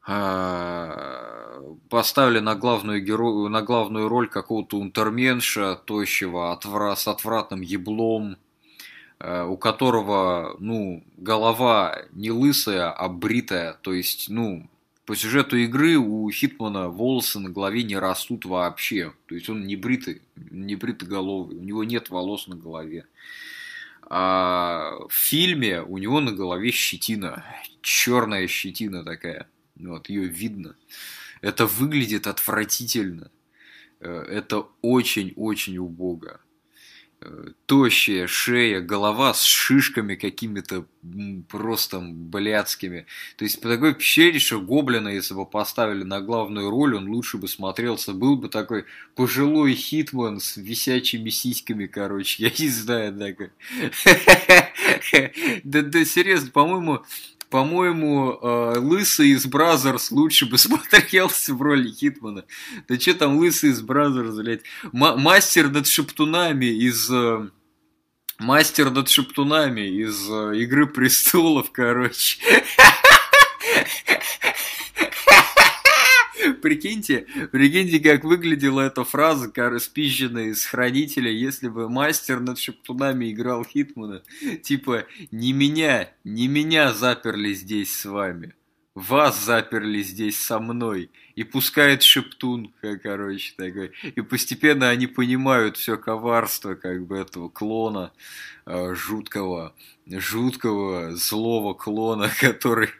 Поставили на главную роль какого-то унтерменша тощего, с отвратным еблом, у которого, ну, голова не лысая, а бритая. То есть, ну, по сюжету игры у Хитмана волосы на голове не растут вообще. То есть он не бритоголовый, у него нет волос на голове. А в фильме у него на голове щетина, черная щетина такая. Вот, ее видно. Это выглядит отвратительно. Это очень-очень убого. Тощая шея, голова с шишками какими-то просто блядскими. То есть, по такой впечатление, что Гоблина, если бы поставили на главную роль, он лучше бы смотрелся. Был бы такой пожилой Хитман с висячими сиськами, короче. Я не знаю, такой. Да, серьезно, по-моему, Лысый из Бразерс лучше бы смотрелся в роли Хитмана. Да что там Лысый из Бразерс, блядь? Мастер над шептунами из... Мастер над шептунами из Игры престолов, короче. Прикиньте, как выглядела эта фраза, спизженная из Хранителя, если бы мастер над шептунами играл Хитмана. Типа, не меня заперли здесь с вами. Вас заперли здесь со мной. И пускает шептун, короче, такой. И постепенно они понимают все коварство, как бы, этого клона жуткого, злого клона, который...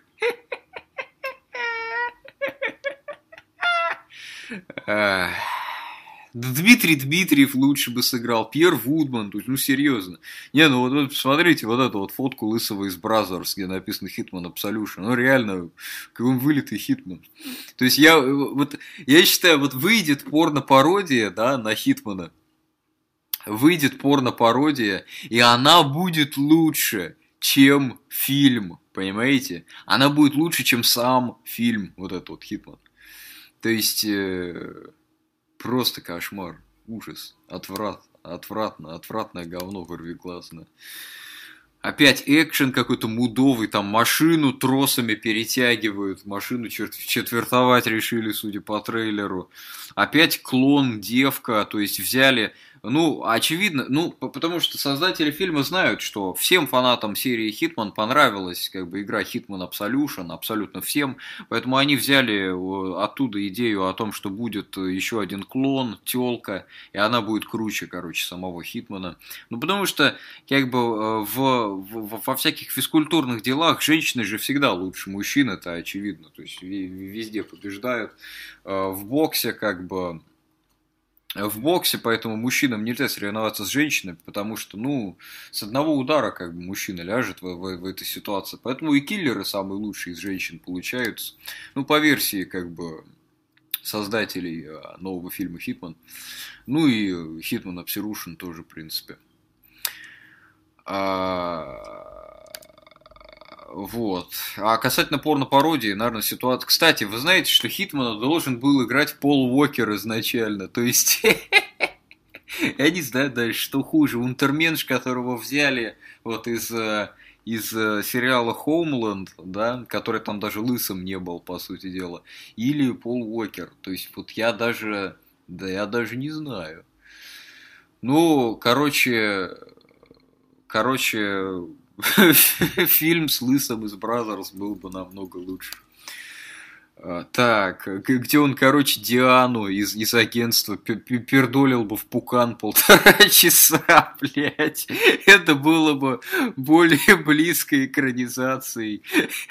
Дмитрий Дмитриев лучше бы сыграл, Пьер Вудман, то есть, ну серьезно. Не, ну вот посмотрите вот эту вот фотку Лысого из Бразерс, где написано Хитман Absolution. Ну реально, как он вылитый Хитман. То есть я считаю, вот выйдет порно-пародия, да, на Хитмана. Выйдет порно-пародия, и она будет лучше, чем фильм, понимаете? Она будет лучше, чем сам фильм, вот этот вот Хитман. То есть... Просто кошмар, ужас, отвратное говно вырвиглазное. Опять экшен какой-то мудовый, там машину тросами перетягивают, машину четвертовать решили, судя по трейлеру. Опять клон, девка, то есть взяли... Ну, очевидно, ну, потому что создатели фильма знают, что всем фанатам серии Хитман понравилась как бы игра Hitman Absolution, абсолютно всем, поэтому они взяли оттуда идею о том, что будет еще один клон, тёлка, и она будет круче, короче, самого Хитмана. Ну, потому что, как бы, во всяких физкультурных делах женщины же всегда лучше мужчин, это очевидно, то есть везде побеждают. В боксе, как бы, поэтому мужчинам нельзя соревноваться с женщинами, потому что, ну, с одного удара, как бы, мужчина ляжет в этой ситуации. Поэтому и киллеры самые лучшие из женщин получаются. Ну, по версии, как бы, создателей нового фильма «Хитман». Ну, и «Hitman Absolution» тоже, в принципе. Вот. А касательно порно-пародии, наверное, ситуация... Кстати, вы знаете, что Хитмана должен был играть Пол Уокер изначально. То есть, я не знаю дальше, что хуже. Унтерменш, которого взяли вот из сериала «Хоумленд», да, который там даже лысым не был, по сути дела, или Пол Уокер. То есть, вот я даже не знаю. Ну, короче, фильм с Лысым из Бразерс был бы намного лучше. Так, где он, короче, Диану из агентства пердолил бы в пукан 1,5 часа, блядь. Это было бы более близкой экранизацией.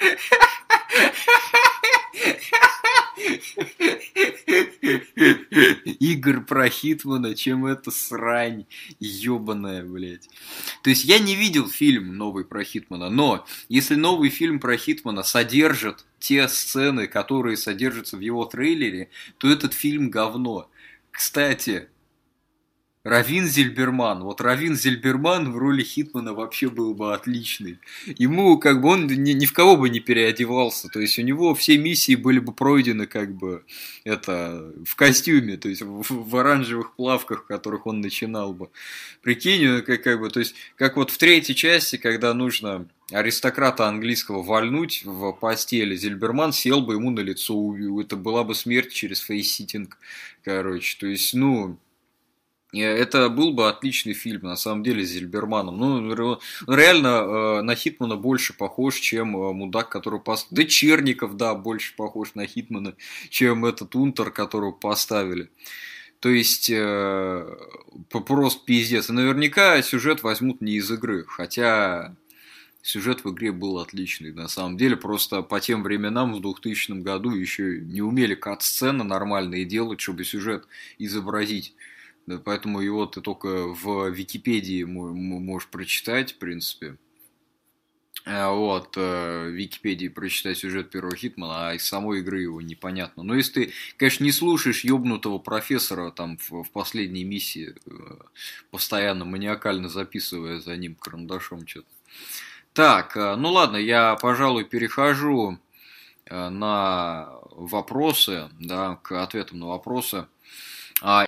Игр про Хитмана, чем эта срань ебаная, блядь. То есть я не видел фильм новый про Хитмана, но если новый фильм про Хитмана содержит те сцены, которые содержатся в его трейлере, то этот фильм говно. Кстати, Равин Зильберман. Вот Равин Зильберман в роли Хитмана вообще был бы отличный. Ему как бы он ни в кого бы не переодевался. То есть у него все миссии были бы пройдены как бы это в костюме, то есть в оранжевых плавках, в которых он начинал бы. Прикинь, как бы, то есть как вот в третьей части, когда нужно аристократа английского вальнуть в постели, Зильберман сел бы ему на лицо, это была бы смерть через фейс-ситинг, короче. То есть, ну, это был бы отличный фильм, на самом деле, с Зильберманом. Ну, реально, на Хитмана больше похож, чем мудак, который поставили. Да Черников, да, больше похож на Хитмана, чем этот Унтер, которого поставили. То есть, просто пиздец. И наверняка сюжет возьмут не из игры. Хотя, сюжет в игре был отличный, на самом деле. Просто по тем временам, в 2000 году, еще не умели кат-сцены нормальные делать, чтобы сюжет изобразить. Да, поэтому его ты только в Википедии можешь прочитать, в принципе. Вот, в Википедии прочитать сюжет первого Хитмана, а из самой игры его непонятно. Но если ты, конечно, не слушаешь ёбнутого профессора там в последней миссии, постоянно маниакально записывая за ним карандашом что-то. Так, ну ладно, я, пожалуй, перехожу на вопросы, да, к ответам на вопросы.